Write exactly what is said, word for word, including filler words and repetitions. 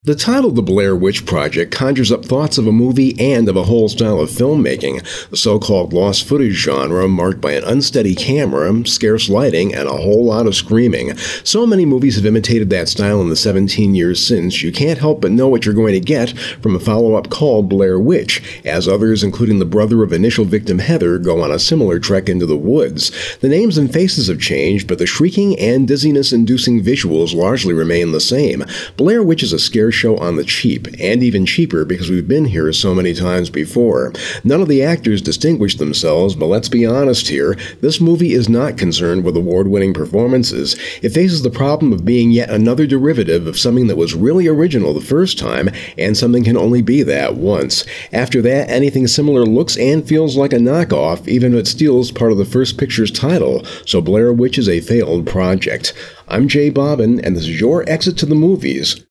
The title The Blair Witch Project conjures up thoughts of a movie and of a whole style of filmmaking, the so-called lost footage genre marked by an unsteady camera, scarce lighting, and a whole lot of screaming. So many movies have imitated that style in the seventeen years since, you can't help but know what you're going to get from a follow-up called Blair Witch, as others, including the brother of initial victim Heather, go on a similar trek into the woods. The names and faces have changed, but the shrieking and dizziness-inducing visuals largely remain the same. Blair Witch is a scare show on the cheap, and even cheaper because we've been here so many times before. None of the actors distinguish themselves, but let's be honest here, this movie is not concerned with award-winning performances. It faces the problem of being yet another derivative of something that was really original the first time, and something can only be that once. After that, anything similar looks and feels like a knockoff, even if it steals part of the first picture's title, so Blair Witch is a failed project. I'm Jay Bobbin, and this is your Exit to the Movies.